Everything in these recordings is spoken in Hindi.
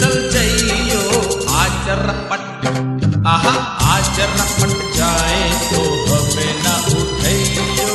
फिसल जाइयो। आज रपट आहा आज रपट जाए तो हमें ना उठाइयो।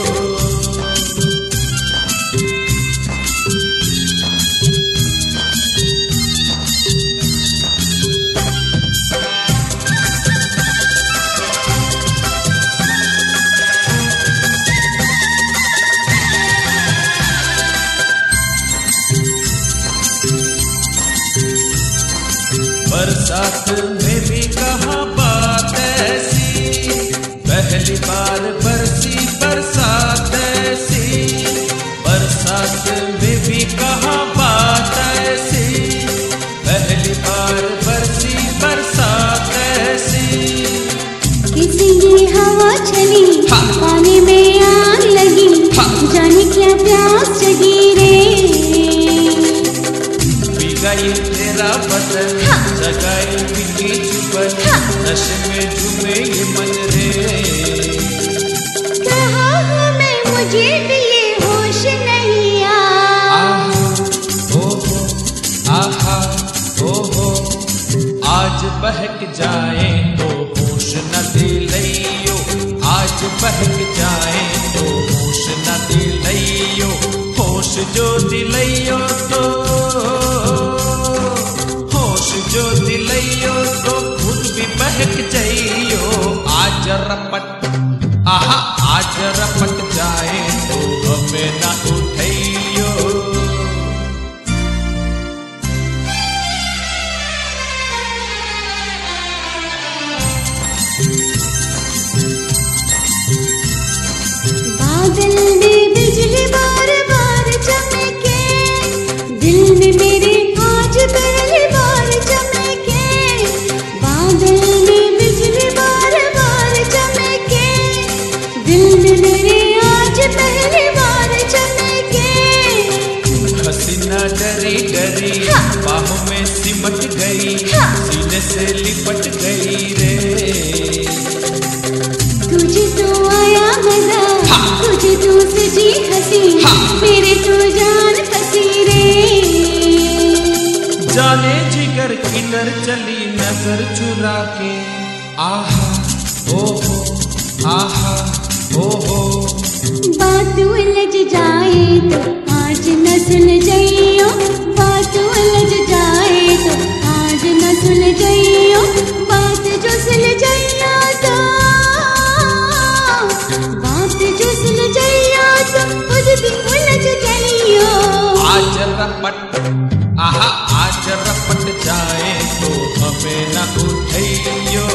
बरसात में भी कहा बात ऐसी, पहली बार बरसी बरसात ऐसी। बरसात में भी कहा बात ऐसी, पहली बार बरसी बरसात ऐसी। किसी की हवा चली, पानी में आग लगी, जाने क्या प्यास जगी रे। गई तेरा बदन जगाई बिकी चुपन, नशे में झूमे ये मन रे। कहा हमें मुझे भी ये होश नहीं आहा ओहो आज बहक जाए तो होश न दिलइयो। आज बहक जाए तो होश न दिलइयो। होश जो दिलइयो तो जो दिलइयो तो खुद भी बहक जाइयो। आज रपट आहा आज रपट जाए तो हमें ना उठाइयो। बादल में बिजली बार बार चमके, दिल में मेरे आज पहली बार चमके। बादल में बिजली बार बार चमके, दिल में मेरे आज पहली बार चमके। हसीना डरी डरी बाहों में सिमट गई, सीने से लिपट गई रे। तुझे तो आया मजा, तुझे तो सजी हंसी, मेरे तो जान फंसी रे। जाने जिगर किधर चली नजर चुरा के। आहा ओहो आहा ओहो बात उलझ जाए तो आज न सुन जाइयो। बात उलझ जाए तो आज न सुन जाइयो। बात जो सुन जाइयो तो बात जो सुन जाइयो तो खुद भी उलझ जाइयो। आज रपट आहा आज रपट जाए तो हमें ना उठाइयो।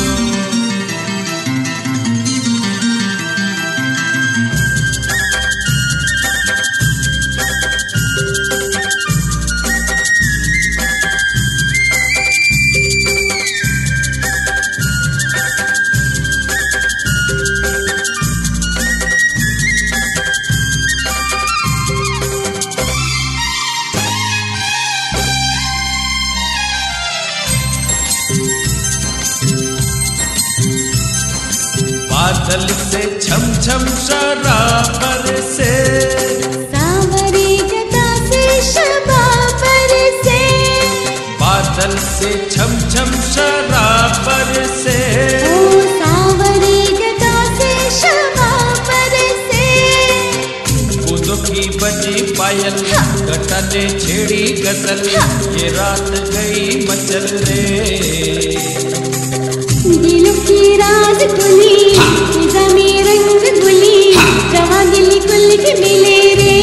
बादल से छम छम शराब से, सावरी गदा से शबाबर से। बादल से छम छम शराब से, ओ सावरी गदा से शबाबर से। बूंदों की बजी पायल, घटा ने छेड़ी गजल, ये रात गई मचल रे। दिलों की राज खुली, जमी रंग गुली, जवां दिल कुल के मिले रे।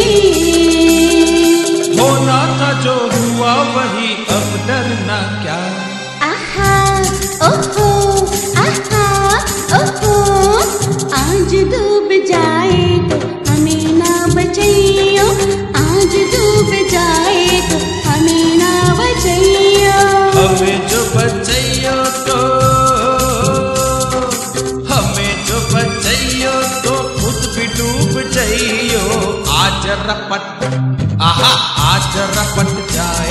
होना था जो हुआ वही, अब डरना क्या। आहा ओहो आहा ओहो आज डूब जाए तो हमें ना बचाइयो। आज डूब जाए तो हमें ना बचाइयो। हमें जो बचाइयो तो खुद भी डूब जाइयो। आज रपट आहा आज रपट जाए